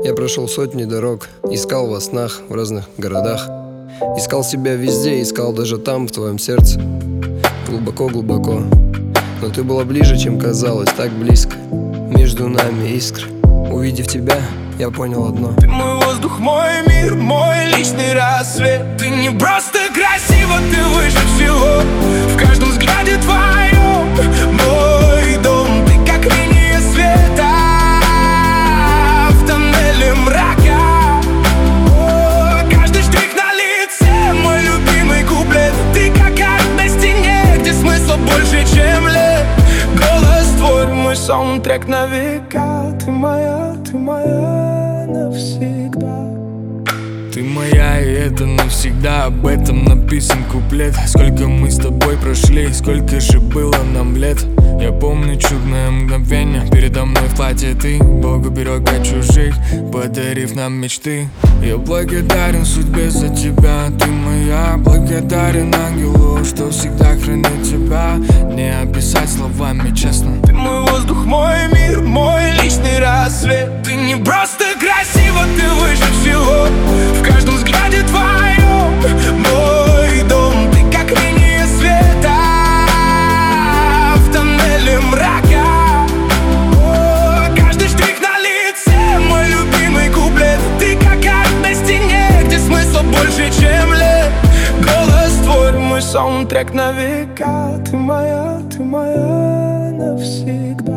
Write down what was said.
Я прошел сотни дорог, искал во снах в разных городах. Искал себя везде, искал даже там, в твоем сердце. Глубоко-глубоко. Но ты была ближе, чем казалось, так близко. Между нами искры. Увидев тебя, я понял одно: ты мой воздух, мой мир, мой личный рассвет. Ты не просто красива, ты выше всего. В каждом взгляде твоем мой дом. Ты как линия света в тоннеле мрака. Каждый штрих на лице мой любимый куплет. Ты как арт на стене, где смысла больше, чем лет. Голос твой, мой саундтрек на века. Ты моя навсегда. Ты моя, и это навсегда. Об этом написан куплет. Сколько мы с тобой прошли, сколько же было нам лет. Я помню чудное мгновение. Передо мной в платье ты, Богу берег от чужих, подарив нам мечты. Я благодарен судьбе за тебя. Ты моя, благодарен ангелу, что всегда хранит тебя. Не описать словами, честно. Ты мой воздух, мой мир, мой личный рассвет. Ты не просто красива, ты выше всего. В каждом взгляде твоем мой дом. Ты как линия света в тоннеле мрака. Каждый штрих на лице мой любимый куплет. Ты как арт на стене, где смысла больше, чем лет. Голос твой, мой саундтрек на века. Ты моя навсегда.